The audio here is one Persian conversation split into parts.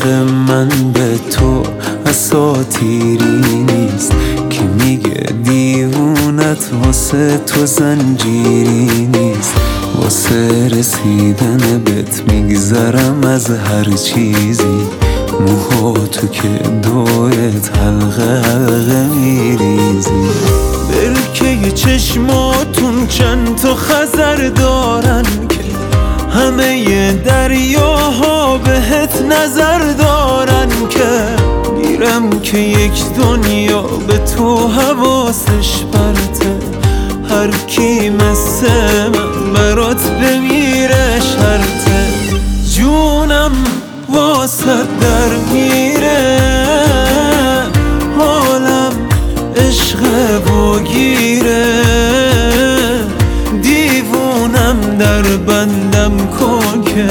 عشق من به تو اساطیری نیست که میگه دیوونت واسه تو زنجیری نیست. واسه رسیدن بهت میگذرم از هر چیزی، موهاتو که دورت حلقه میریزی. برکه چشماتون چند تا خزر دارن که همه دریاها بهت نظر دارن که میرم که یک دنیا به تو حواسش پرته. هر کی مثل من برات بمیره شرطه. جونم واسه در میره، حالم عشق و گیره. دیوونم در بندم کن که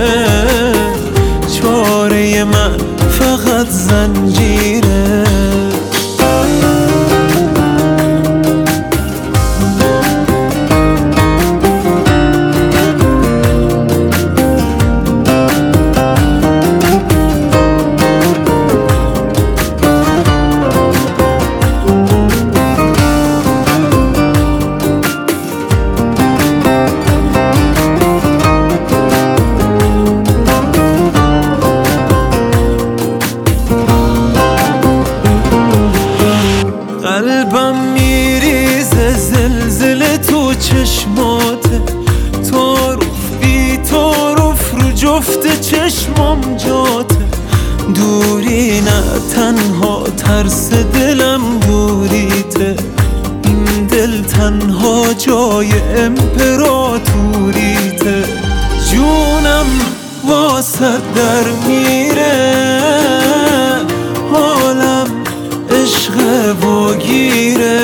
چاره من فقط زنجیره. قلبم میریزه زلزله تو چشماته، تعارف بی تعارف رو جفت چشمام جاته. دوری نه تنها ترس دلم دوریته، این دل تنها جای امپراتوریته. جونم واسه در میره، حالم عشق و گیره.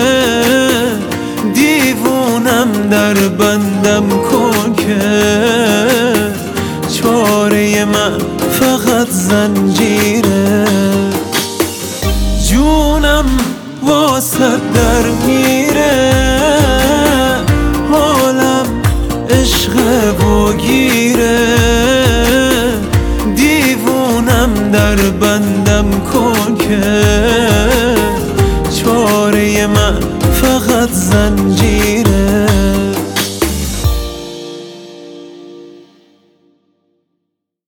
دیوونم در بندم کن که چاره من فقط زنجیره. جونم واسه در